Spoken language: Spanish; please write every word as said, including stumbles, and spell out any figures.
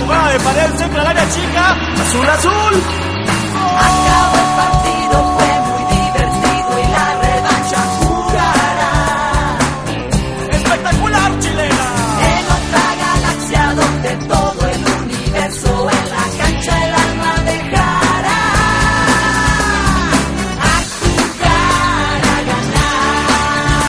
jugada de pared, centro al área chica. Azul, azul. Acabó